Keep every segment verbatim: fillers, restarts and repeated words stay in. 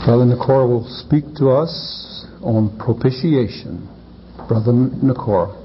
Brother Nakora will speak to us on propitiation. Brother Nakora.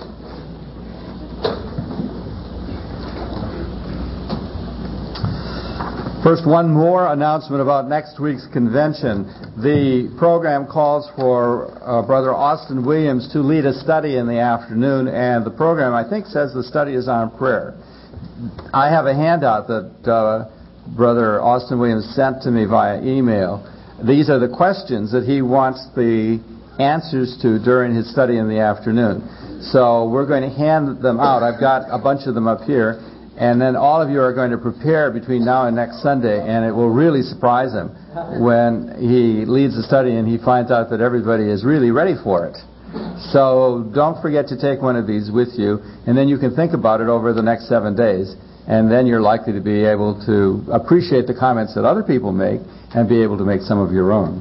First, one more announcement about next week's convention. The program calls for uh, Brother Austin Williams to lead a study in the afternoon, and the program, I think, says the study is on prayer. I have a handout that uh, Brother Austin Williams sent to me via email. These are the questions that he wants the answers to during his study in the afternoon. So we're going to hand them out. I've got a bunch of them up here. And then all of you are going to prepare between now and next Sunday, and it will really surprise him when he leads the study and he finds out that everybody is really ready for it. So don't forget to take one of these with you, and then you can think about it over the next seven days, and then you're likely to be able to appreciate the comments that other people make and be able to make some of your own.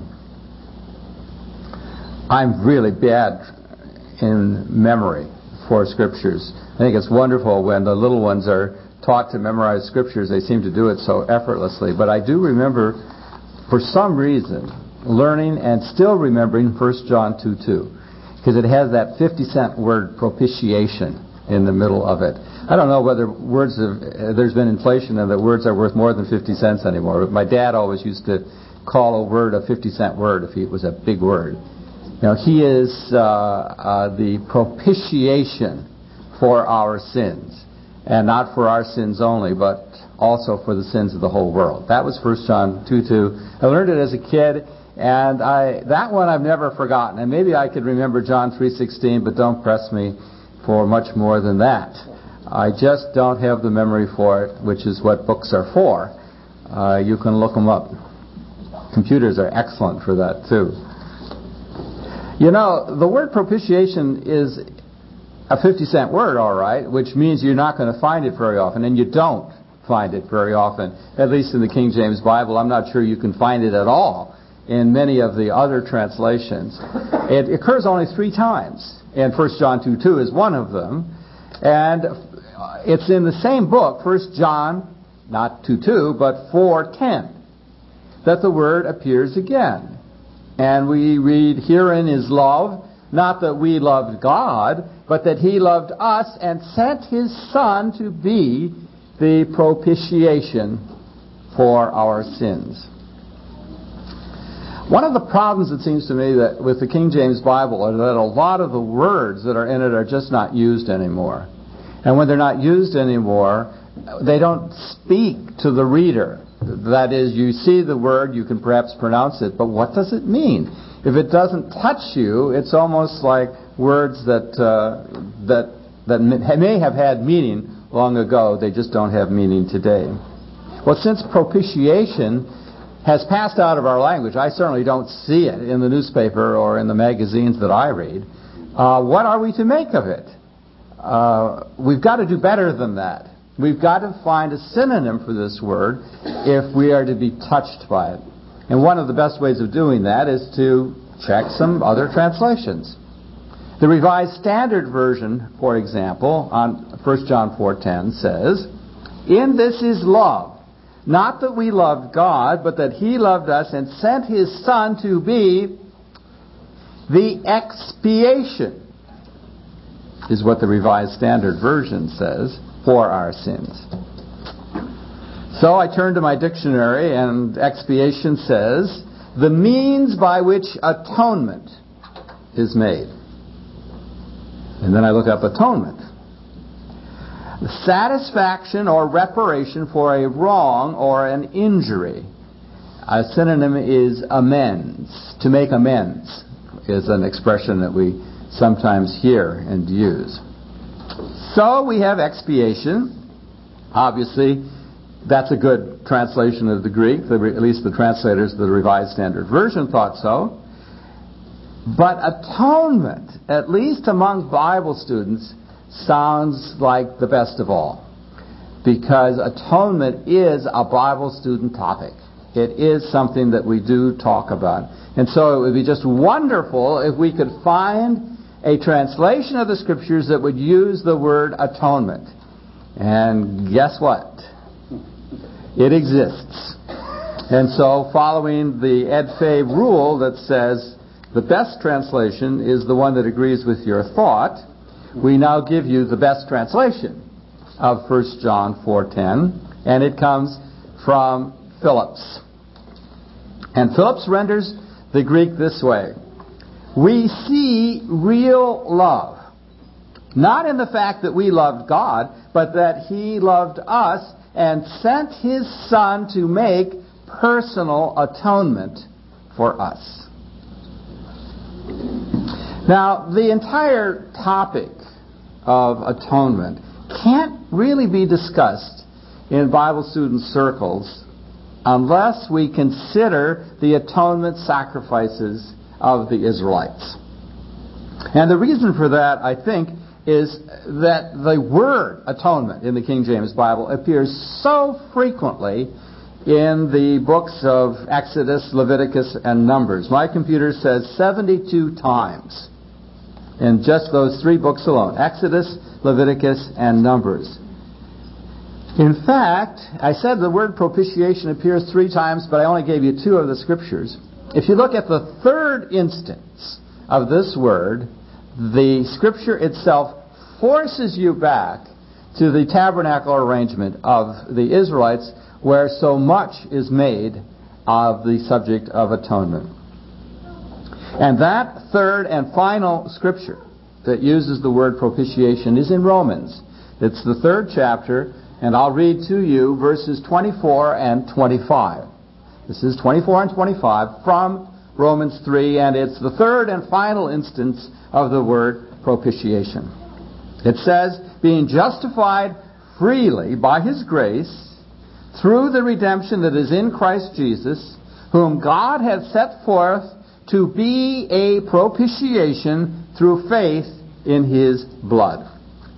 I'm really bad in memory for scriptures. I think it's wonderful when the little ones are taught to memorize scriptures. They seem to do it so effortlessly. But I do remember, for some reason, learning and still remembering First John two two, because it has that fifty cent word propitiation in the middle of it. I don't know whether words have, there's been inflation and that words are worth more than fifty cents anymore. But my dad always used to call a word a fifty cent word if it was a big word. Now, he is uh, uh, the propitiation for our sins. And not for our sins only, but also for the sins of the whole world. That was First John two two. I learned it as a kid, and I that one I've never forgotten. And maybe I could remember John three sixteen, but don't press me for much more than that. I just don't have the memory for it, which is what books are for. Uh, you can look them up. Computers are excellent for that, too. You know, the word propitiation is a fifty cent word, all right, which means you're not going to find it very often, and you don't find it very often, at least in the King James Bible. I'm not sure you can find it at all in many of the other translations. It occurs only three times, and First John two two is one of them, and it's in the same book, First John, not two two, but four ten, that the word appears again. And we read, "Herein is love, not that we loved God, but that He loved us and sent His Son to be the propitiation for our sins." One of the problems, it seems to me, that with the King James Bible are that a lot of the words that are in it are just not used anymore. And when they're not used anymore, they don't speak to the reader. That is, you see the word, you can perhaps pronounce it, but what does it mean? If it doesn't touch you, it's almost like words that uh, that that may have had meaning long ago. They just don't have meaning today. Well, since propitiation has passed out of our language, I certainly don't see it in the newspaper or in the magazines that I read. Uh, what are we to make of it? Uh, we've got to do better than that. We've got to find a synonym for this word if we are to be touched by it. And one of the best ways of doing that is to check some other translations. The Revised Standard Version, for example, on First John four ten says, "In this is love, not that we loved God, but that He loved us and sent His Son to be the expiation," is what the Revised Standard Version says, "for our sins." So I turn to my dictionary, and expiation says, "the means by which atonement is made." And then I look up atonement. Satisfaction or reparation for a wrong or an injury. A synonym is amends. To make amends is an expression that we sometimes hear and use. So we have expiation. Obviously, that's a good translation of the Greek. At least the translators of the Revised Standard Version thought so. But atonement, at least among Bible students, sounds like the best of all. Because atonement is a Bible student topic. It is something that we do talk about. And so it would be just wonderful if we could find a translation of the Scriptures that would use the word atonement. And guess what? It exists. And so, following the Ed Fay rule that says the best translation is the one that agrees with your thought, we now give you the best translation of First John four ten, and it comes from Phillips. And Phillips renders the Greek this way: we see real love, not in the fact that we loved God, but that He loved us and sent His Son to make personal atonement for us. Now, the entire topic of atonement can't really be discussed in Bible student circles unless we consider the atonement sacrifices of the Israelites. And the reason for that, I think, is that the word atonement in the King James Bible appears so frequently in the books of Exodus, Leviticus, and Numbers. My computer says seventy-two times in just those three books alone: Exodus, Leviticus, and Numbers. In fact, I said the word propitiation appears three times, but I only gave you two of the scriptures. If you look at the third instance of this word, the scripture itself forces you back to the tabernacle arrangement of the Israelites, where so much is made of the subject of atonement. And that third and final scripture that uses the word propitiation is in Romans. It's the third chapter, and I'll read to you verses twenty-four and twenty-five. This is twenty-four and twenty-five from Romans three, and it's the third and final instance of the word propitiation. It says, being justified freely by His grace through the redemption that is in Christ Jesus, whom God hath set forth to be a propitiation through faith in His blood.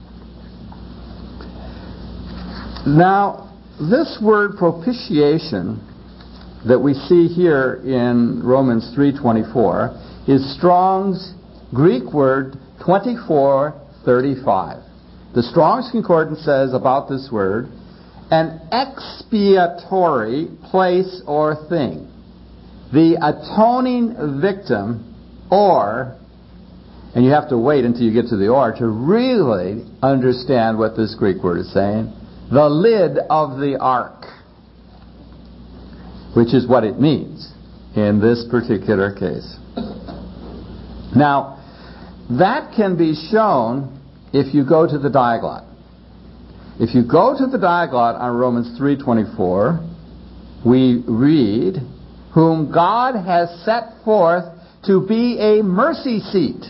Now, this word propitiation that we see here in Romans three twenty-four is Strong's Greek word twenty-four thirty-five. The Strong's Concordance says about this word, an expiatory place or thing, the atoning victim, or, and you have to wait until you get to the or to really understand what this Greek word is saying, the lid of the ark, which is what it means in this particular case. Now, that can be shown if you go to the Diaglott. If you go to the Diaglott on Romans three twenty-four, we read, whom God has set forth to be a mercy seat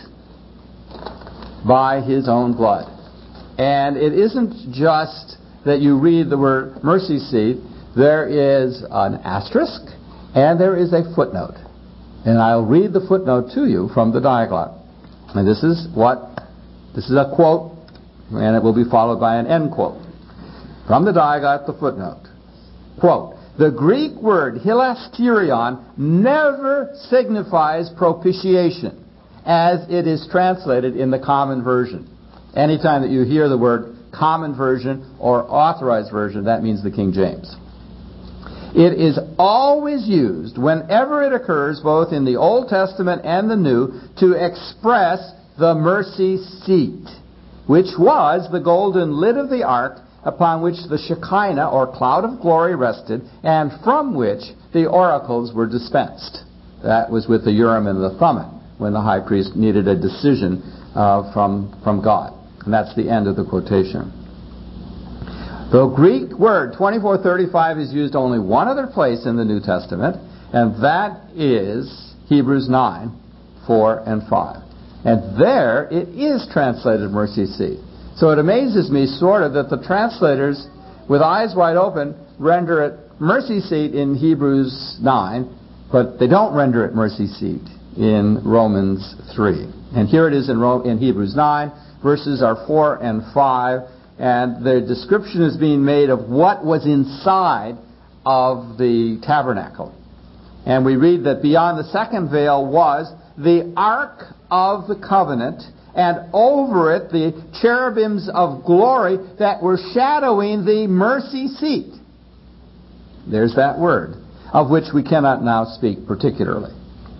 by His own blood. And it isn't just that you read the word mercy seat. There is an asterisk and there is a footnote. And I'll read the footnote to you from the Diaglott. And this is what, this is a quote, and it will be followed by an end quote. From the Diaglott, the footnote. Quote, the Greek word hilasterion never signifies propitiation as it is translated in the Common Version. Anytime that you hear the word Common Version or Authorized Version, that means the King James. It is always used whenever it occurs, both in the Old Testament and the New, to express the mercy seat, which was the golden lid of the ark upon which the Shekinah, or cloud of glory, rested, and from which the oracles were dispensed. That was with the Urim and the Thummim, when the high priest needed a decision uh, from, from God. And that's the end of the quotation. The Greek word twenty-four thirty-five is used only one other place in the New Testament, and that is Hebrews nine, four and five. And there it is translated mercy seat. So it amazes me sort of that the translators, with eyes wide open, render it mercy seat in Hebrews nine, but they don't render it mercy seat in Romans three. And here it is in, Ro- in Hebrews nine, verses are four and five, and the description is being made of what was inside of the tabernacle. And we read that beyond the second veil was the Ark of the Covenant, and over it the cherubims of glory that were shadowing the mercy seat. There's that word. of which we cannot now speak particularly.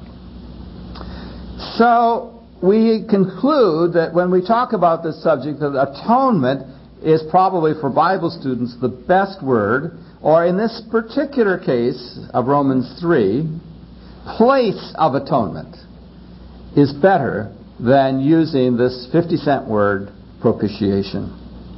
So we conclude that when we talk about this subject, that atonement is probably for Bible students the best word, or in this particular case of Romans three, place of atonement is better than using this fifty cent word, propitiation.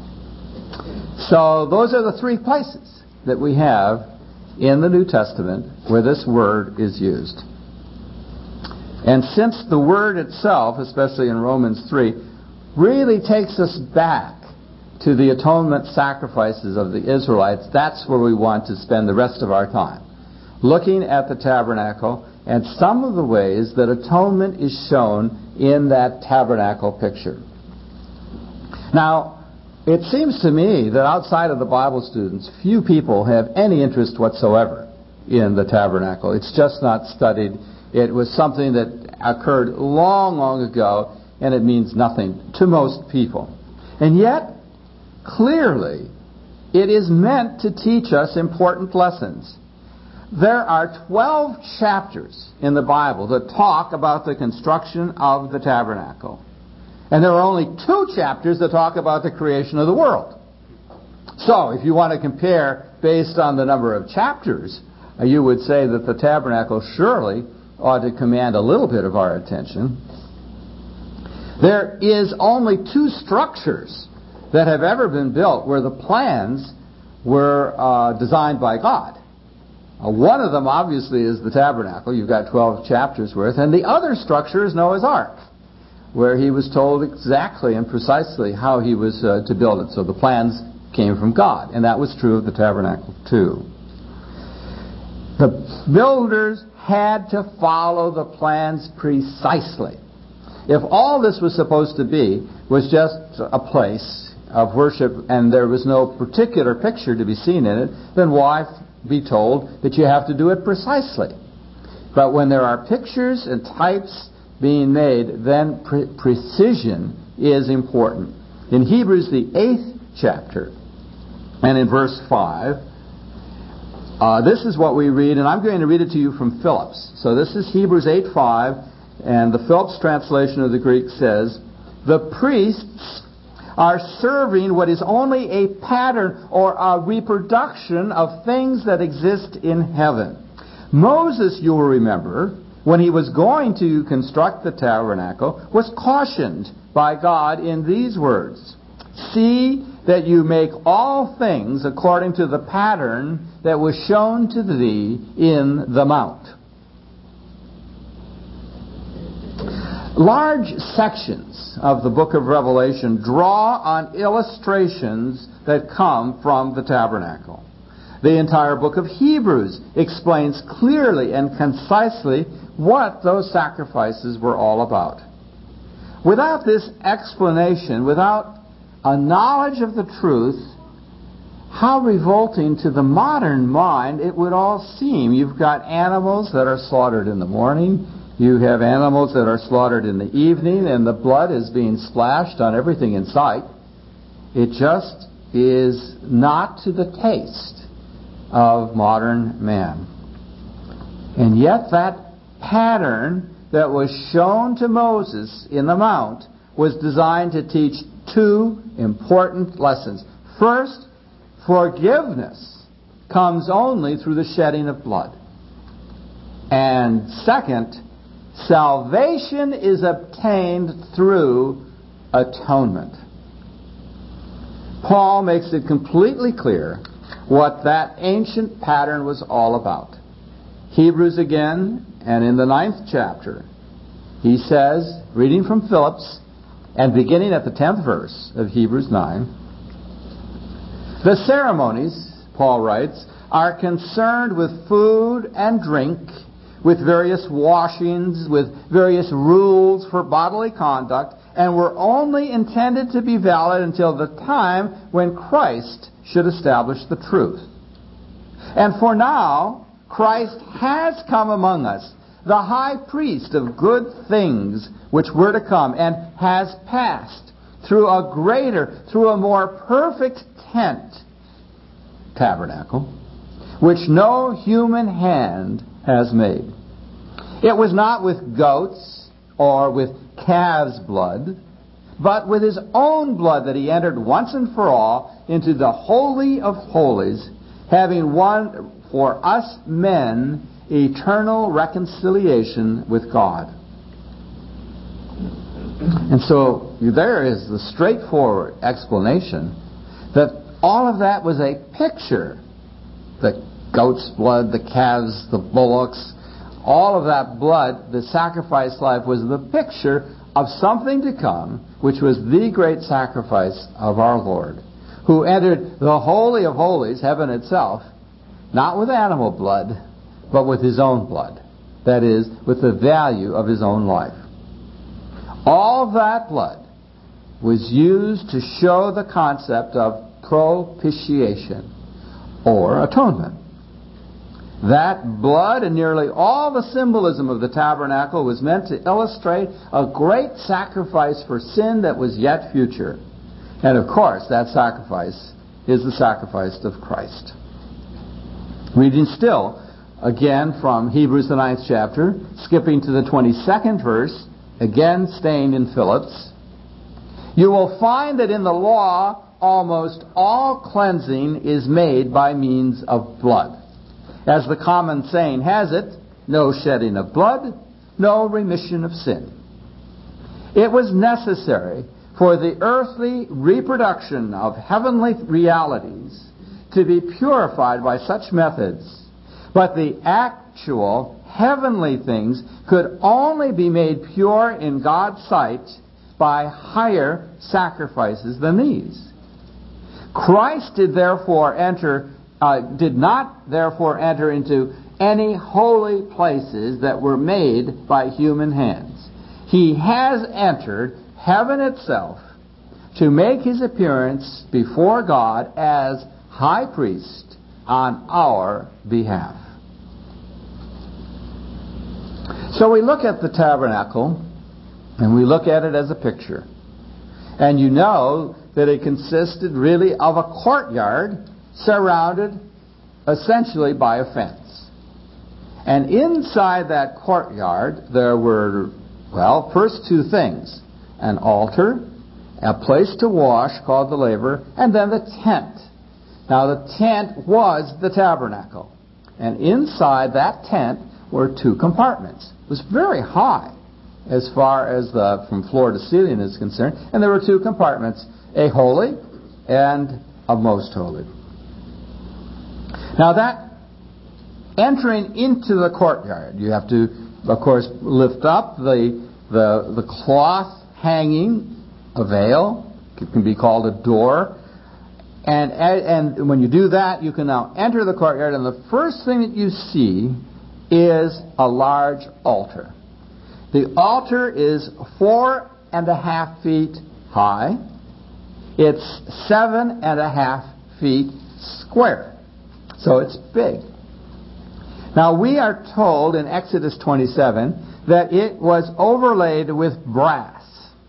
So those are the three places that we have in the New Testament where this word is used. And since the word itself, especially in Romans three, really takes us back to the atonement sacrifices of the Israelites, that's where we want to spend the rest of our time, looking at the tabernacle and some of the ways that atonement is shown in that tabernacle picture. Now, it seems to me that outside of the Bible students, few people have any interest whatsoever in the tabernacle. It's just not studied. It was something that occurred long, long ago, and it means nothing to most people. And yet, clearly, it is meant to teach us important lessons. There are twelve chapters in the Bible that talk about the construction of the tabernacle. And there are only two chapters that talk about the creation of the world. So, if you want to compare based on the number of chapters, uh, you would say that the tabernacle surely ought to command a little bit of our attention. There is only two structures that have ever been built where the plans were uh, designed by God. Uh, one of them, obviously, is the tabernacle. You've got twelve chapters worth. And the other structure is Noah's Ark, where he was told exactly and precisely how he was uh, to build it. So the plans came from God. And that was true of the tabernacle, too. The builders had to follow the plans precisely. If all this was supposed to be was just a place of worship and there was no particular picture to be seen in it, then why be told that you have to do it precisely? But when there are pictures and types being made, then pre- precision is important. In Hebrews, the eighth chapter, and in verse five, uh, this is what we read, and I'm going to read it to you from Phillips. So this is Hebrews eight five, and the Phillips translation of the Greek says, "The priests are serving what is only a pattern or a reproduction of things that exist in heaven." Moses, you will remember, when he was going to construct the tabernacle, was cautioned by God in these words, "See that you make all things according to the pattern that was shown to thee in the mount." Large sections of the book of Revelation draw on illustrations that come from the tabernacle. The entire book of Hebrews explains clearly and concisely what those sacrifices were all about. Without this explanation, without a knowledge of the truth, how revolting to the modern mind it would all seem. You've got animals that are slaughtered in the morning. You have animals that are slaughtered in the evening, and the blood is being splashed on everything in sight. It just is not to the taste of modern man. And yet that pattern that was shown to Moses in the Mount was designed to teach two important lessons. First, forgiveness comes only through the shedding of blood. And second, salvation is obtained through atonement. Paul makes it completely clear what that ancient pattern was all about. Hebrews again, and in the ninth chapter, he says, reading from Phillips, and beginning at the tenth verse of Hebrews nine, "The ceremonies," Paul writes, "are concerned with food and drink, with various washings, with various rules for bodily conduct, and were only intended to be valid until the time when Christ should establish the truth. And for now, Christ has come among us, the high priest of good things which were to come, and has passed through a greater, through a more perfect tent," tabernacle, which no human hand has made. It was not with goats or with calves' blood, but with his own blood that he entered once and for all into the Holy of Holies, having won for us men eternal reconciliation with God. And so there is the straightforward explanation that all of that was a picture. The goat's blood, the calves, the bullocks, all of that blood, the sacrifice life was the picture of something to come, which was the great sacrifice of our Lord, who entered the Holy of Holies, heaven itself, not with animal blood, but with his own blood. That is, with the value of his own life. All that blood was used to show the concept of propitiation, or atonement. That blood and nearly all the symbolism of the tabernacle was meant to illustrate a great sacrifice for sin that was yet future. And of course, that sacrifice is the sacrifice of Christ. Reading still, again from Hebrews the ninth chapter, skipping to the twenty-second verse, again staying in Phillips, you will find that in the law almost all cleansing is made by means of blood. As the common saying has it, no shedding of blood, no remission of sin. It was necessary for the earthly reproduction of heavenly realities to be purified by such methods, but the actual heavenly things could only be made pure in God's sight by higher sacrifices than these. Christ did therefore enter Uh, did not therefore enter into any holy places that were made by human hands. He has entered heaven itself to make his appearance before God as high priest on our behalf. So we look at the tabernacle and we look at it as a picture. And you know that it consisted really of a courtyard surrounded essentially by a fence. And inside that courtyard there were, well, first two things: an altar, a place to wash called the laver, and then the tent. Now the tent was the tabernacle. And inside that tent were two compartments. It was very high as far as the from floor to ceiling is concerned. And there were two compartments, a holy and a most holy. Now that entering into the courtyard, you have to, of course, lift up the the, the cloth hanging, a veil. It can be called a door. And, and when you do that, you can now enter the courtyard, and the first thing that you see is a large altar. The altar is four and a half feet high. It's seven and a half feet square. So it's big. Now we are told in Exodus twenty-seven that it was overlaid with brass.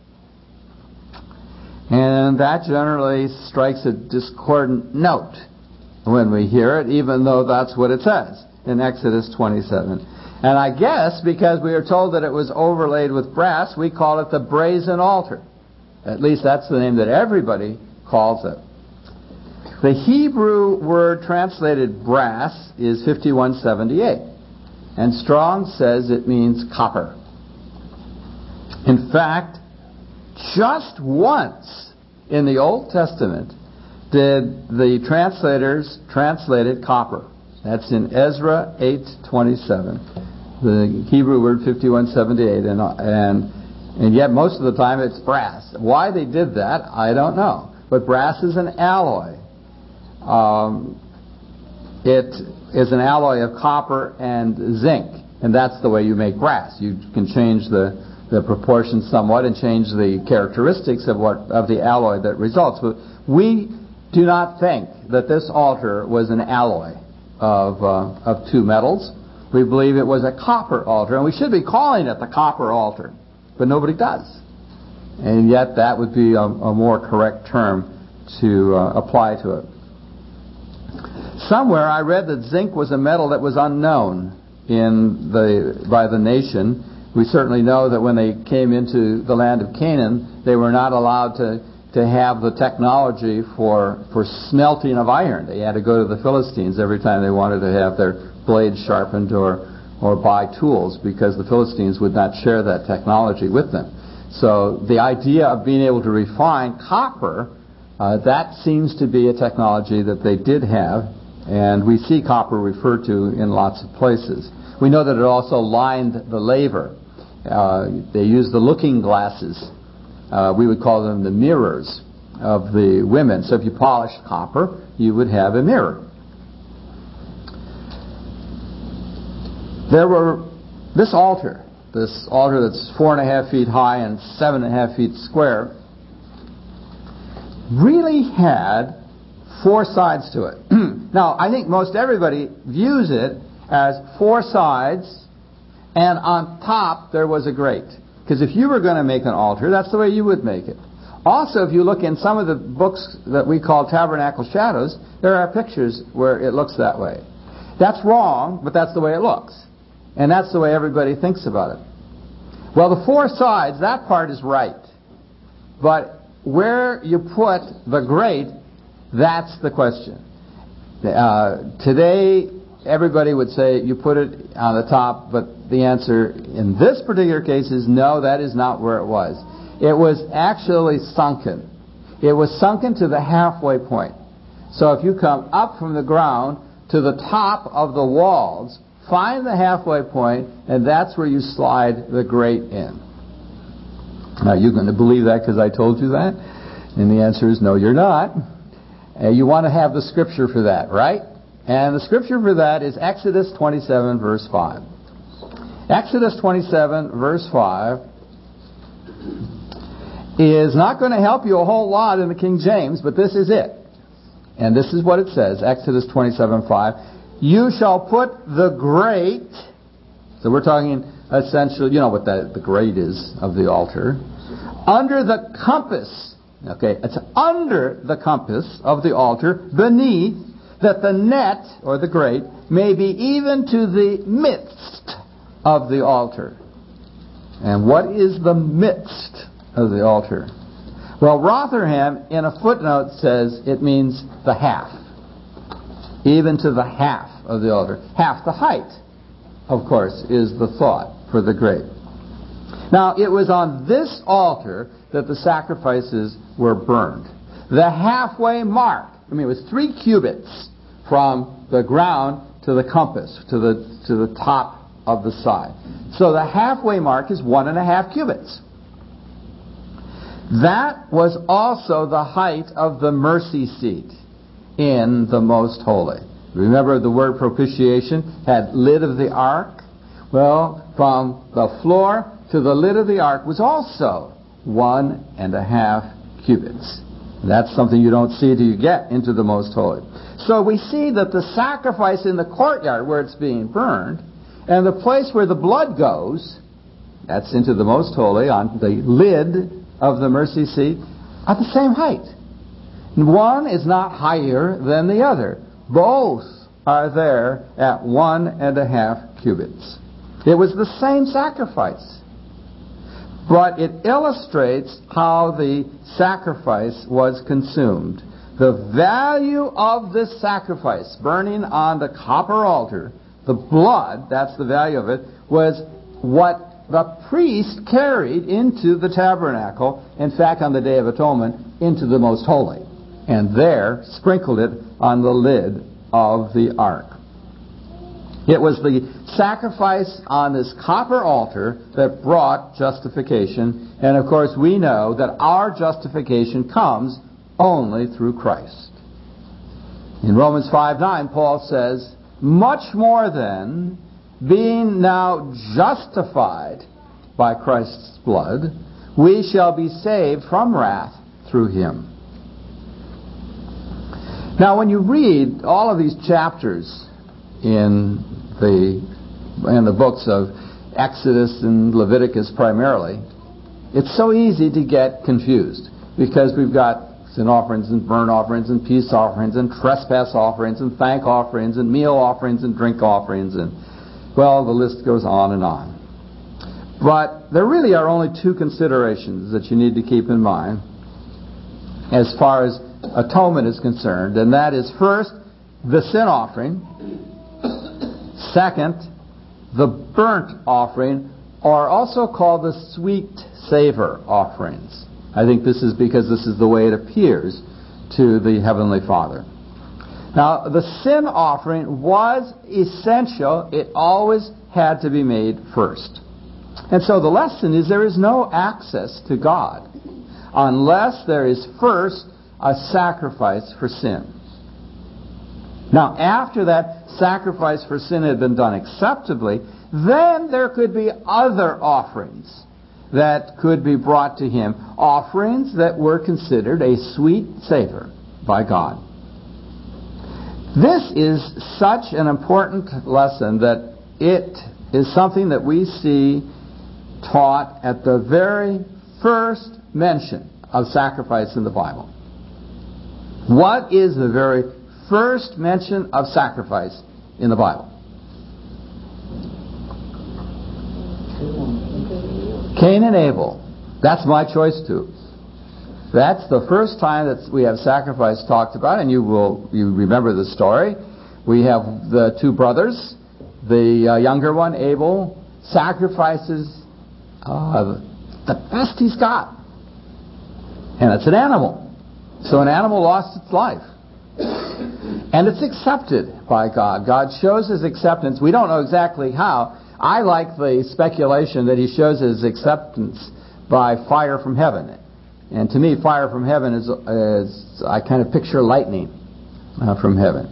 And that generally strikes a discordant note when we hear it, even though that's what it says in Exodus twenty-seven. And I guess because we are told that it was overlaid with brass, we call it the brazen altar. At least that's the name that everybody calls it. The Hebrew word translated brass is fifty-one seventy-eight, and Strong says it means copper. In fact, just once in the Old Testament did the translators translate it copper. That's in Ezra eight twenty-seven. The Hebrew word fifty-one seventy-eight, and and and yet most of the time it's brass. Why they did that, I don't know. But brass is an alloy. Um, it is an alloy of copper and zinc, and that's the way you make brass. You can change the, the proportions somewhat and change the characteristics of what of the alloy that results. But we do not think that this altar was an alloy of uh, of two metals. We believe it was a copper altar, and we should be calling it the copper altar, but nobody does. And yet that would be a, a more correct term to uh, apply to it. somewhere I read that zinc was a metal that was unknown in the by the nation. We certainly know that when they came into the land of Canaan, they were not allowed to, to have the technology for for smelting of iron. They had to go to the Philistines every time they wanted to have their blades sharpened or or buy tools, because the Philistines would not share that technology with them. So the idea of being able to refine copper, uh, that seems to be a technology that they did have, and we see copper referred to in lots of places. We know that it also lined the laver. Uh, they used the looking glasses. Uh, we would call them the mirrors of the women. So if you polished copper, you would have a mirror. There were this altar, this altar that's four and a half feet high and seven and a half feet square, really had four sides to it. Now, I think most everybody views it as four sides, and on top there was a grate. Because if you were going to make an altar, that's the way you would make it. Also, if you look in some of the books that we call Tabernacle Shadows, there are pictures where it looks that way. That's wrong, but that's the way it looks. And that's the way everybody thinks about it. Well, the four sides, that part is right. But where you put the grate, that's the question. Uh, today, everybody would say you put it on the top, but the answer in this particular case is no, that is not where it was. It was actually sunken. It was sunken to the halfway point. So if you come up from the ground to the top of the walls, find the halfway point, and that's where you slide the grate in. Now, you're going to believe that because I told you that? And the answer is no, you're not. Uh, you want to have the scripture for that, right? And the scripture for that is Exodus twenty-seven, verse five. Exodus twenty-seven, verse five is not going to help you a whole lot in the King James, but this is it. And this is what it says, Exodus twenty-seven, five. You shall put the grate, so we're talking essentially, you know what the, the grate is of the altar, under the compass, okay, it's under the compass of the altar, beneath, that the net, or the grate, may be even to the midst of the altar. And what is the midst of the altar? Well, Rotherham, in a footnote, says it means the half. Even to the half of the altar. Half the height, of course, is the thought for the grate. Now, it was on this altar that the sacrifices were burned. The halfway mark, I mean, it was three cubits from the ground to the compass, to the to the top of the side. So the halfway mark is one and a half cubits. That was also the height of the mercy seat in the Most Holy. Remember, the word propitiation had lid of the ark? Well, from the floor to the lid of the ark was also one and a half cubits. That's something you don't see till you get into the Most Holy. So we see that the sacrifice in the courtyard where it's being burned, and the place where the blood goes, that's into the Most Holy, on the lid of the mercy seat, are the same height. One is not higher than the other. Both are there at one and a half cubits. It was the same sacrifice. But it illustrates how the sacrifice was consumed. The value of this sacrifice, burning on the copper altar, the blood, that's the value of it, was what the priest carried into the tabernacle, in fact, on the Day of Atonement, into the Most Holy, and there sprinkled it on the lid of the ark. It was the sacrifice on this copper altar that brought justification, and of course we know that our justification comes only through Christ. In Romans five nine, Paul says, much more then, being now justified by Christ's blood, we shall be saved from wrath through him. Now, when you read all of these chapters in the in the books of Exodus and Leviticus primarily, it's so easy to get confused because we've got sin offerings and burnt offerings and peace offerings and trespass offerings and thank offerings and meal offerings and drink offerings, and well, the list goes on and on. But there really are only two considerations that you need to keep in mind as far as atonement is concerned, and that is, first, the sin offering, second, the burnt offering, or also called the sweet savor offerings. I think this is because this is the way it appears to the Heavenly Father. Now, the sin offering was essential. It always had to be made first. And so the lesson is there is no access to God unless there is first a sacrifice for sin. Now, after that sacrifice for sin had been done acceptably, then there could be other offerings that could be brought to Him, offerings that were considered a sweet savor by God. This is such an important lesson that it is something that we see taught at the very first mention of sacrifice in the Bible. What is the very first mention of sacrifice in the Bible? Cain and Abel. That's my choice too. That's the first time that we have sacrifice talked about, and you will you remember the story. We have the two brothers. The uh, younger one, Abel, sacrifices uh, the best he's got, and it's an animal. So an animal lost its life, and it's accepted by God. God shows His acceptance. We don't know exactly how. I like the speculation that He shows His acceptance by fire from heaven. And to me, fire from heaven is, is I kind of picture lightning uh, from heaven.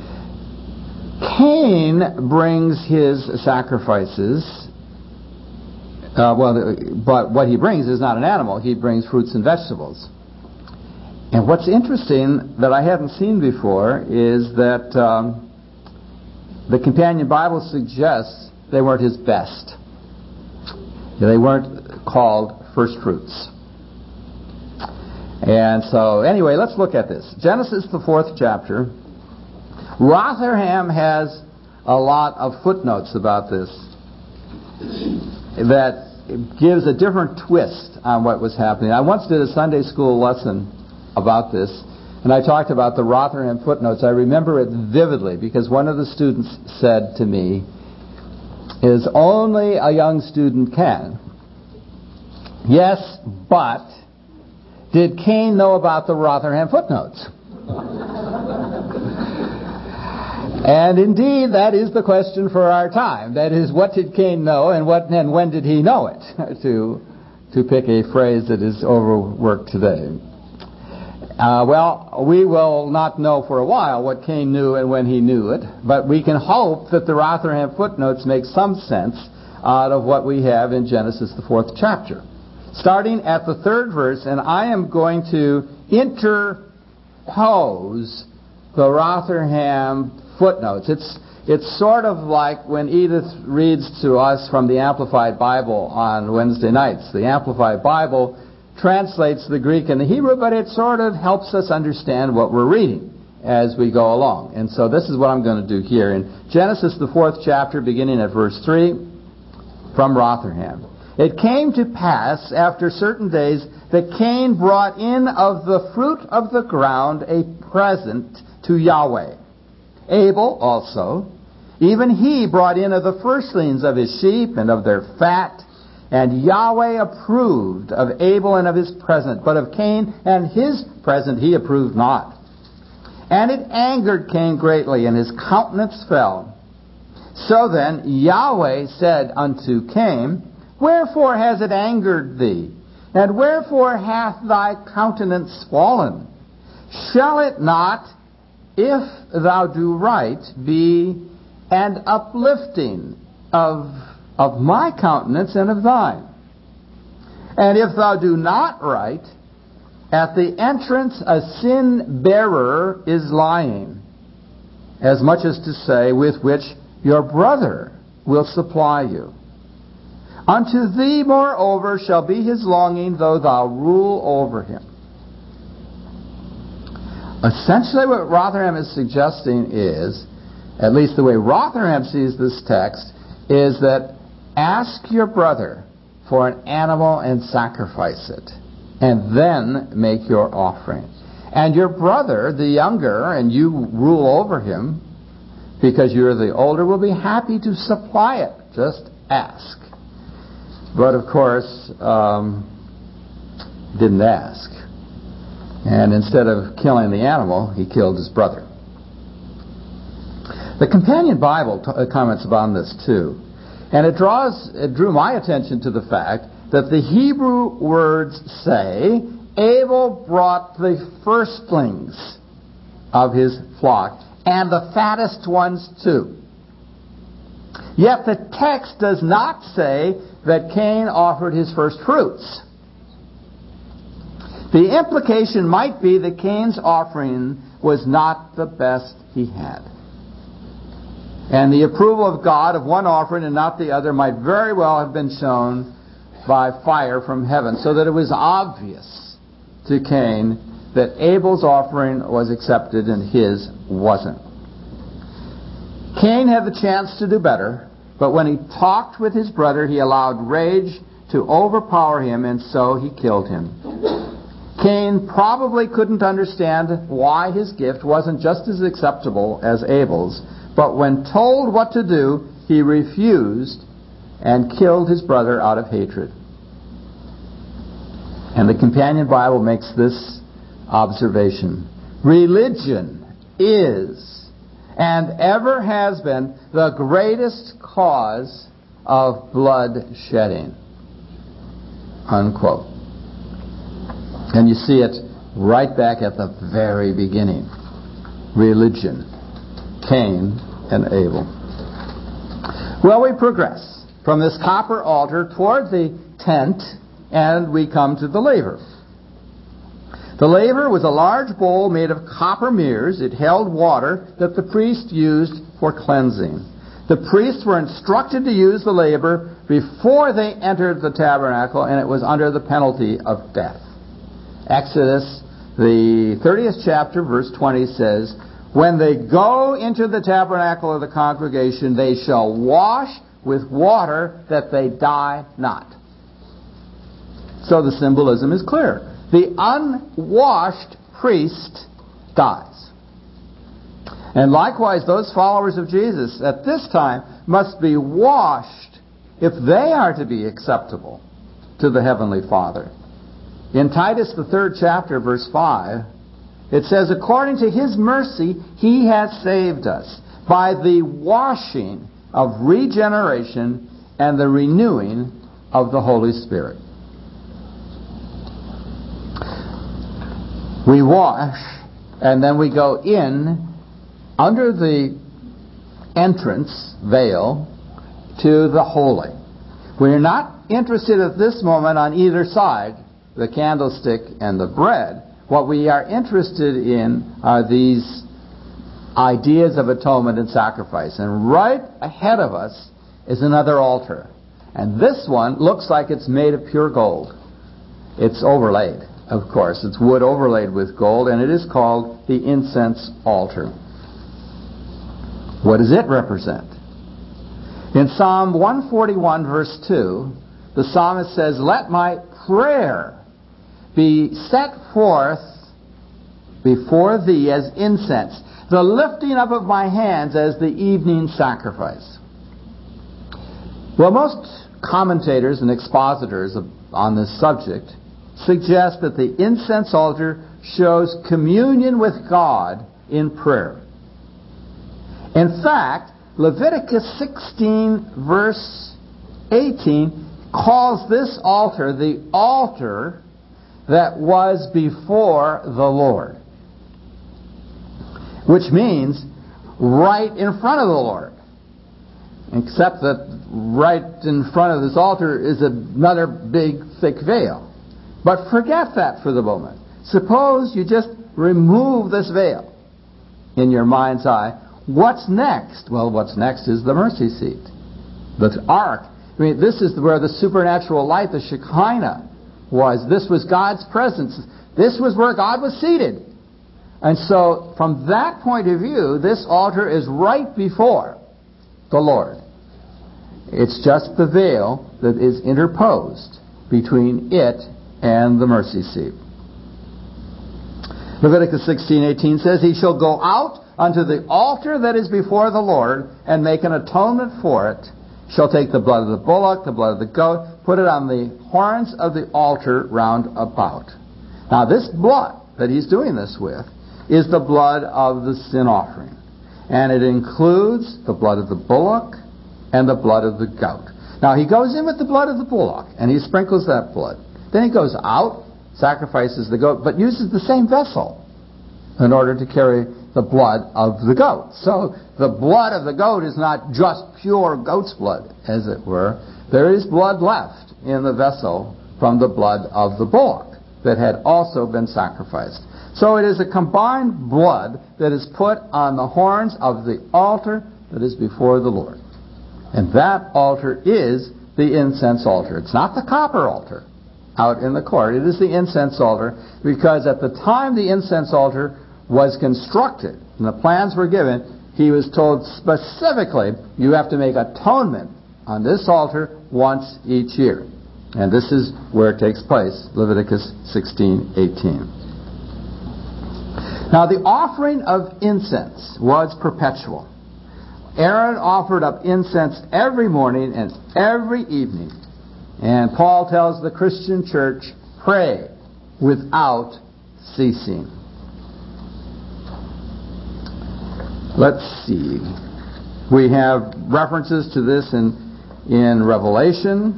Cain brings his sacrifices. Uh, well, but what he brings is not an animal. He brings fruits and vegetables. And what's interesting that I hadn't seen before is that um, the Companion Bible suggests they weren't his best. They weren't called first fruits. And so, anyway, let's look at this. Genesis, the fourth chapter. Rotherham has a lot of footnotes about this that gives a different twist on what was happening. I once did a Sunday school lesson about this, and I talked about the Rotherham footnotes. I remember it vividly because one of the students said to me, "Is only a young student can." Yes, but did Cain know about the Rotherham footnotes? And indeed, that is the question for our time. That is, what did Cain know, and what and when did he know it? to to pick a phrase that is overworked today. Uh, well, we will not know for a while what Cain knew and when he knew it, but we can hope that the Rotherham footnotes make some sense out of what we have in Genesis, the fourth chapter. Starting at the third verse, and I am going to interpose the Rotherham footnotes. It's it's sort of like when Edith reads to us from the Amplified Bible on Wednesday nights. The Amplified Bible translates the Greek and the Hebrew, but it sort of helps us understand what we're reading as we go along. And so this is what I'm going to do here. In Genesis, the fourth chapter, beginning at verse three, from Rotherham. It came to pass after certain days that Cain brought in of the fruit of the ground a present to Yahweh. Abel also, even he brought in of the firstlings of his sheep and of their fat, and Yahweh approved of Abel and of his present, but of Cain and his present he approved not. And it angered Cain greatly, and his countenance fell. So then Yahweh said unto Cain, Wherefore has it angered thee? And wherefore hath thy countenance fallen? Shall it not, if thou do right, be an uplifting of, of my countenance and of thine? And if thou do not right, at the entrance a sin-bearer is lying, as much as to say, with which your brother will supply you. Unto thee, moreover, shall be his longing, though thou rule over him. Essentially what Rotherham is suggesting is, at least the way Rotherham sees this text, is that ask your brother for an animal and sacrifice it, and then make your offering. And your brother, the younger, and you rule over him, because you're the older, will be happy to supply it. Just ask. But of course, um, didn't ask. And instead of killing the animal, he killed his brother. The Companion Bible t- comments upon this too. And it draws, it drew my attention to the fact that the Hebrew words say, Abel brought the firstlings of his flock, and the fattest ones too. Yet the text does not say that Cain offered his first fruits. The implication might be that Cain's offering was not the best he had. And the approval of God of one offering and not the other might very well have been shown by fire from heaven, so that it was obvious to Cain that Abel's offering was accepted and his wasn't. Cain had the chance to do better, but when he talked with his brother, he allowed rage to overpower him, and so he killed him. Cain probably couldn't understand why his gift wasn't just as acceptable as Abel's, but when told what to do, he refused and killed his brother out of hatred. And the Companion Bible makes this observation. Religion is and ever has been the greatest cause of blood shedding. Unquote. And you see it right back at the very beginning. Religion. Cain and Abel. Well, we progress from this copper altar toward the tent, and we come to the laver. The laver was a large bowl made of copper mirrors. It held water that the priest used for cleansing. The priests were instructed to use the laver before they entered the tabernacle, and it was under the penalty of death. Exodus, the thirtieth chapter, verse twenty says, when they go into the tabernacle of the congregation, they shall wash with water that they die not. So the symbolism is clear. The unwashed priest dies. And likewise, those followers of Jesus at this time must be washed if they are to be acceptable to the Heavenly Father. In Titus, the third chapter, verse five, it says, according to His mercy, He has saved us by the washing of regeneration and the renewing of the Holy Spirit. We wash, and then we go in under the entrance veil to the holy. We're not interested at this moment on either side, the candlestick and the bread. What we are interested in are these ideas of atonement and sacrifice. And right ahead of us is another altar. And this one looks like it's made of pure gold. It's overlaid, of course. It's wood overlaid with gold, and it is called the incense altar. What does it represent? In Psalm one forty-one, verse two, the psalmist says, let my prayer be set forth before thee as incense, the lifting up of my hands as the evening sacrifice. Well, most commentators and expositors on this subject suggest that the incense altar shows communion with God in prayer. In fact, Leviticus sixteen, verse eighteen, calls this altar the altar that was before the Lord. Which means right in front of the Lord. Except that right in front of this altar is another big, thick veil. But forget that for the moment. Suppose you just remove this veil in your mind's eye. What's next? Well, what's next is the mercy seat. The ark. I mean, this is where the supernatural light, the Shekinah, was. This was God's presence. This was where God was seated. And so, from that point of view, this altar is right before the Lord. It's just the veil that is interposed between it and the mercy seat. Leviticus sixteen eighteen says, "He shall go out unto the altar that is before the Lord, and make an atonement for it. Shall take the blood of the bullock, the blood of the goat, put it on the horns of the altar round about." Now this blood that he's doing this with is the blood of the sin offering. And it includes the blood of the bullock and the blood of the goat. Now he goes in with the blood of the bullock, and he sprinkles that blood. Then he goes out, sacrifices the goat, but uses the same vessel in order to carry the blood of the goat. So the blood of the goat is not just pure goat's blood, as it were. There is blood left in the vessel from the blood of the bullock that had also been sacrificed. So it is a combined blood that is put on the horns of the altar that is before the Lord. And that altar is the incense altar. It's not the copper altar out in the court. It is the incense altar, because at the time the incense altar was constructed and the plans were given, he was told specifically, you have to make atonement on this altar once each year. And this is where it takes place, Leviticus sixteen eighteen. Now the offering of incense was perpetual. Aaron offered up incense every morning and every evening. And Paul tells the Christian church, pray without ceasing. Let's see. We have references to this in, in Revelation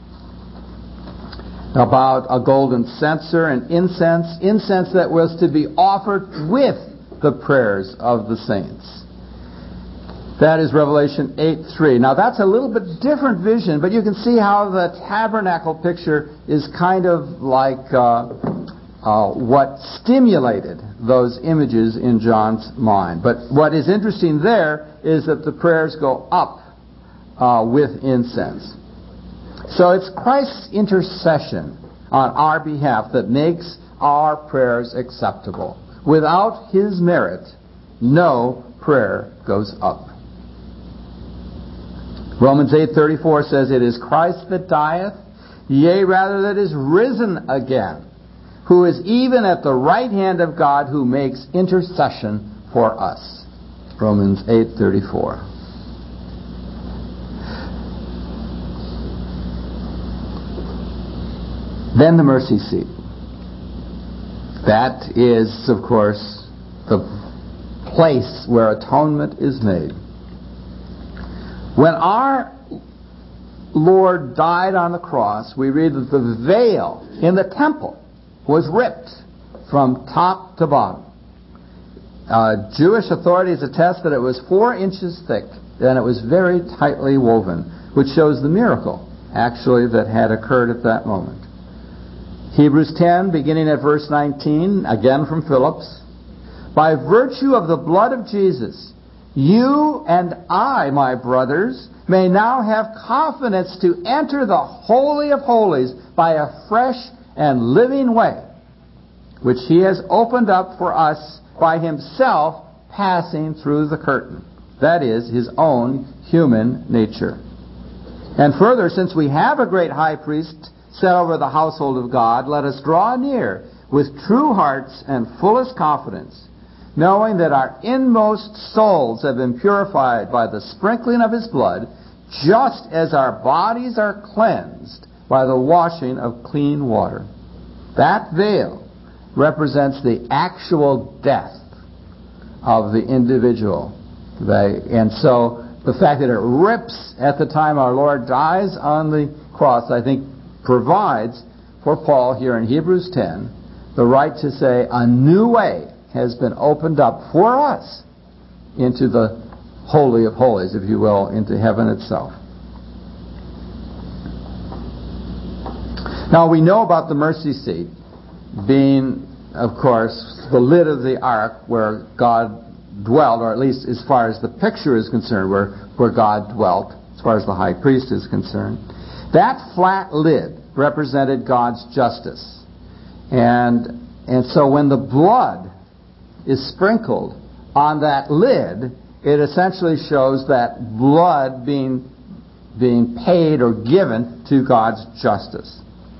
about a golden censer and incense, incense that was to be offered with the prayers of the saints. That is Revelation eight three. Now that's a little bit different vision, but you can see how the tabernacle picture is kind of like uh, uh, what stimulated those images in John's mind. But what is interesting there is that the prayers go up uh, with incense. So it's Christ's intercession on our behalf that makes our prayers acceptable. Without His merit, no prayer goes up. Romans eight thirty-four says, "It is Christ that dieth, yea, rather that is risen again, who is even at the right hand of God, who makes intercession for us." Romans eight thirty-four. Then the mercy seat. That is, of course, the place where atonement is made. When our Lord died on the cross, we read that the veil in the temple was ripped from top to bottom. Uh, Jewish authorities attest that it was four inches thick, and it was very tightly woven, which shows the miracle, actually, that had occurred at that moment. Hebrews ten, beginning at verse nineteen, again from Phillips. "By virtue of the blood of Jesus, you and I, my brothers, may now have confidence to enter the Holy of Holies by a fresh and living way, which He has opened up for us by Himself passing through the curtain." That is, His own human nature. "And further, since we have a great high priest set over the household of God, let us draw near with true hearts and fullest confidence, knowing that our inmost souls have been purified by the sprinkling of His blood, just as our bodies are cleansed by the washing of clean water." That veil represents the actual death of the individual. And so the fact that it rips at the time our Lord dies on the cross, I think, provides for Paul here in Hebrews ten the right to say a new way has been opened up for us into the Holy of Holies, if you will, into heaven itself. Now we know about the mercy seat being, of course, the lid of the ark where God dwelt, or at least as far as the picture is concerned, where, where God dwelt, as far as the high priest is concerned. That flat lid represented God's justice. And, and so when the blood is sprinkled on that lid, it essentially shows that blood being, being paid or given to God's justice.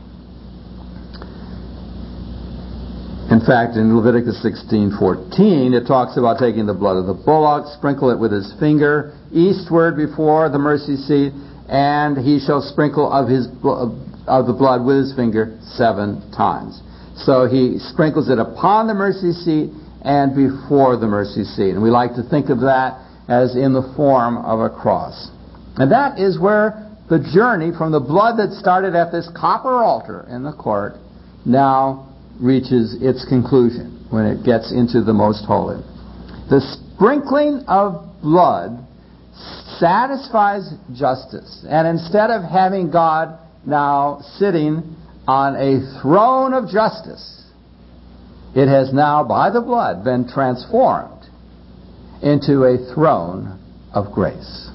In fact, in Leviticus sixteen fourteen, it talks about taking the blood of the bullock, sprinkle it with his finger eastward before the mercy seat, and he shall sprinkle of his of the blood with his finger seven times. So he sprinkles it upon the mercy seat and before the mercy seat. And we like to think of that as in the form of a cross. And that is where the journey from the blood that started at this copper altar in the court now reaches its conclusion when it gets into the most holy. The sprinkling of blood satisfies justice. And instead of having God now sitting on a throne of justice, it has now, by the blood, been transformed into a throne of grace.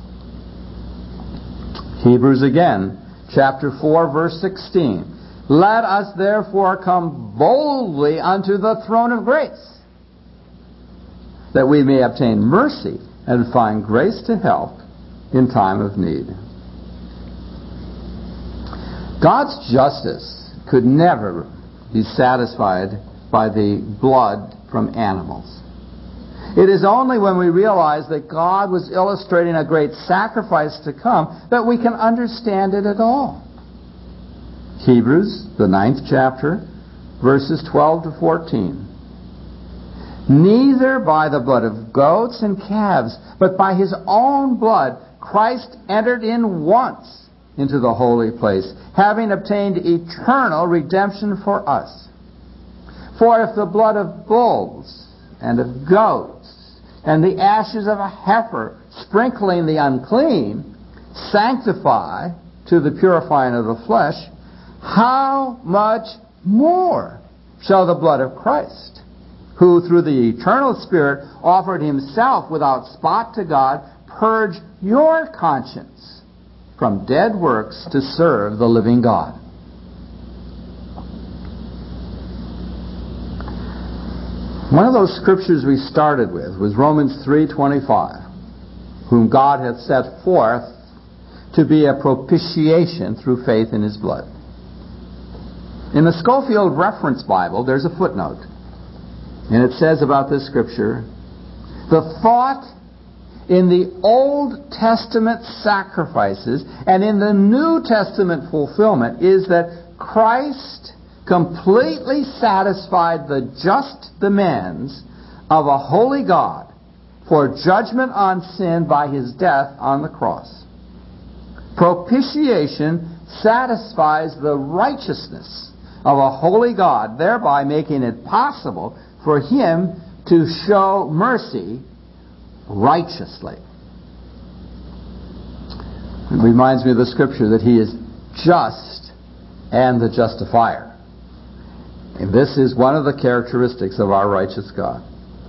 Hebrews again, chapter four, verse sixteen. Let us therefore come boldly unto the throne of grace, that we may obtain mercy and find grace to help in time of need. God's justice could never be satisfied by the blood from animals. It is only when we realize that God was illustrating a great sacrifice to come that we can understand it at all. Hebrews, the ninth chapter, verses twelve to fourteen. Neither by the blood of goats and calves, but by his own blood, Christ entered in once into the holy place, having obtained eternal redemption for us. For if the blood of bulls and of goats and the ashes of a heifer, sprinkling the unclean, sanctify to the purifying of the flesh, how much more shall the blood of Christ, who through the eternal Spirit offered himself without spot to God, purge your conscience from dead works to serve the living God. One of those scriptures we started with was Romans three twenty-five, whom God hath set forth to be a propitiation through faith in his blood. In the Schofield Reference Bible, there's a footnote, and it says about this scripture, the thought in the Old Testament sacrifices and in the New Testament fulfillment is that Christ completely satisfied the just demands of a holy God for judgment on sin by his death on the cross. Propitiation satisfies the righteousness of a holy God, thereby making it possible for him to show mercy righteously. It reminds me of the scripture that he is just and the justifier. And this is one of the characteristics of our righteous God.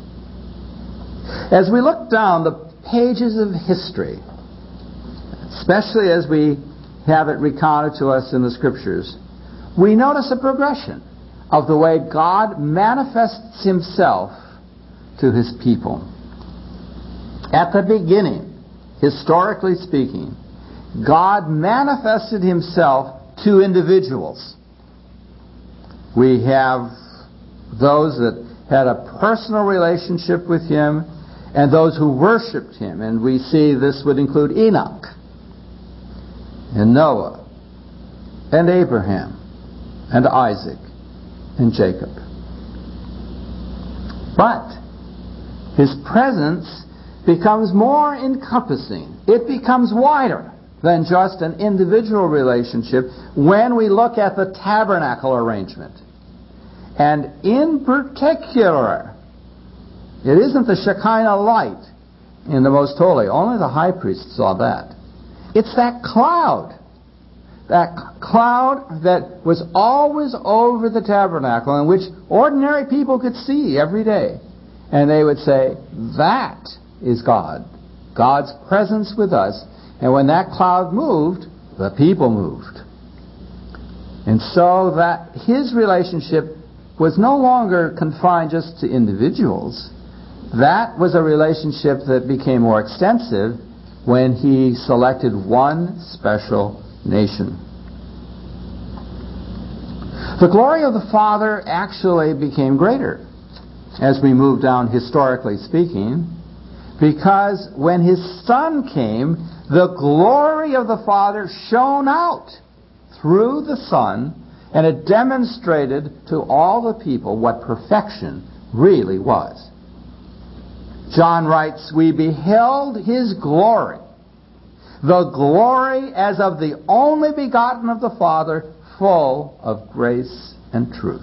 As we look down the pages of history, especially as we have it recounted to us in the scriptures, we notice a progression of the way God manifests himself to his people. At the beginning, historically speaking, God manifested himself to individuals. We have those that had a personal relationship with him and those who worshipped him. And we see this would include Enoch and Noah and Abraham and Isaac and Jacob. But his presence becomes more encompassing. It becomes wider than just an individual relationship when we look at the tabernacle arrangement. And in particular, it isn't the Shekinah light in the Most Holy. Only the high priest saw that. It's that cloud. That cloud that was always over the tabernacle and which ordinary people could see every day. And they would say, that is God. God's presence with us. And when that cloud moved, the people moved. And so that his relationship was no longer confined just to individuals. That was a relationship that became more extensive when he selected one special nation. The glory of the Father actually became greater as we move down historically speaking, because when his Son came, the glory of the Father shone out through the Son, and it demonstrated to all the people what perfection really was. John writes, "We beheld his glory, the glory as of the only begotten of the Father, full of grace and truth."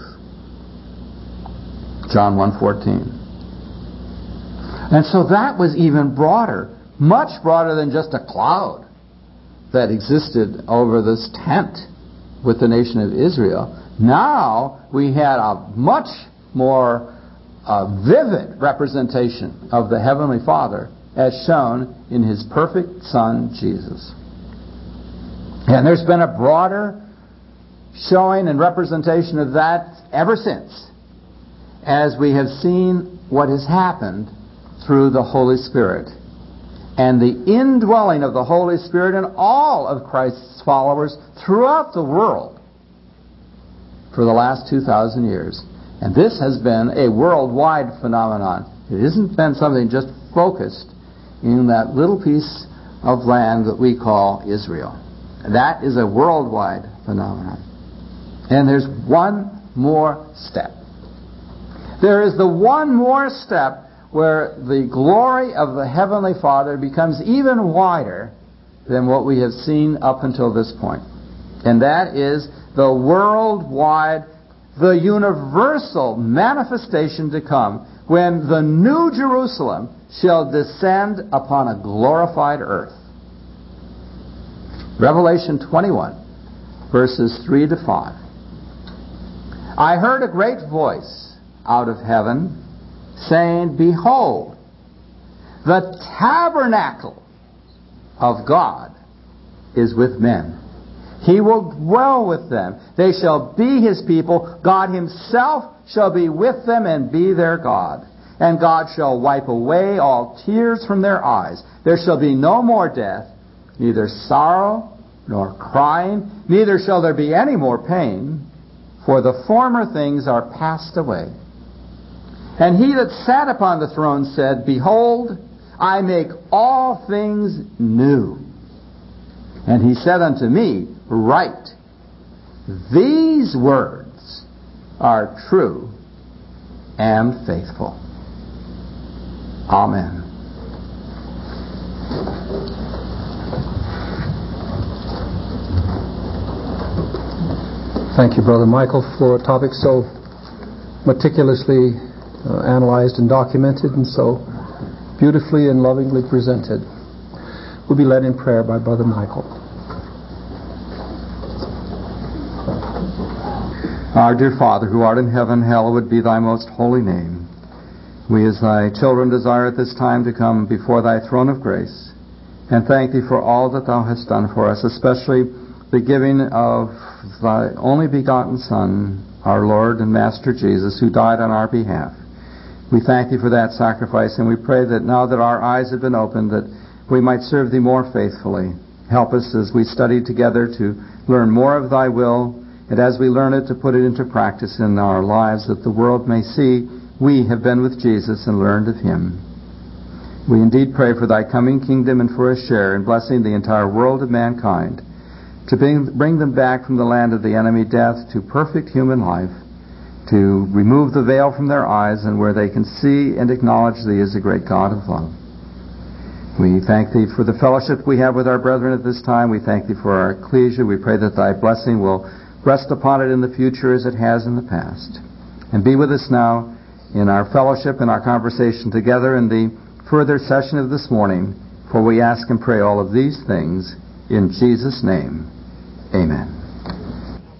John one fourteen. And so that was even broader, much broader than just a cloud that existed over this tent with the nation of Israel. Now we had a much more uh, vivid representation of the Heavenly Father as shown in his perfect Son, Jesus. And there's been a broader showing and representation of that ever since, as we have seen what has happened through the Holy Spirit and the indwelling of the Holy Spirit in all of Christ's followers throughout the world for the last two thousand years. And this has been a worldwide phenomenon. It hasn't been something just focused in that little piece of land that we call Israel. That is a worldwide phenomenon. And there's one more step. There is the one more step where the glory of the Heavenly Father becomes even wider than what we have seen up until this point. And that is the worldwide, the universal manifestation to come when the New Jerusalem shall descend upon a glorified earth. Revelation twenty-one, verses three to five. I heard a great voice out of heaven saying, "Behold, the tabernacle of God is with men. He will dwell with them. They shall be his people. God himself shall be with them and be their God. And God shall wipe away all tears from their eyes. There shall be no more death, neither sorrow nor crying, neither shall there be any more pain, for the former things are passed away." And he that sat upon the throne said, "Behold, I make all things new." And he said unto me, "Write, these words are true and faithful." Amen. Thank you, Brother Michael, for a topic so meticulously uh, analyzed and documented and so beautifully and lovingly presented. We'll be led in prayer by Brother Michael. Our dear Father, who art in heaven, hallowed be thy most holy name. We as thy children desire at this time to come before thy throne of grace and thank thee for all that thou hast done for us, especially the giving of thy only begotten Son, our Lord and Master Jesus, who died on our behalf. We thank thee for that sacrifice, and we pray that now that our eyes have been opened, that we might serve thee more faithfully. Help us as we study together to learn more of thy will, and as we learn it, to put it into practice in our lives, that the world may see we have been with Jesus and learned of him. We indeed pray for thy coming kingdom and for a share in blessing the entire world of mankind, to bring, bring them back from the land of the enemy, death, to perfect human life, to remove the veil from their eyes, and where they can see and acknowledge thee as a great God of love. We thank thee for the fellowship we have with our brethren at this time. We thank thee for our ecclesia. We pray that thy blessing will rest upon it in the future as it has in the past. And be with us now in our fellowship and our conversation together in the further session of this morning, for we ask and pray all of these things in Jesus' name. Amen.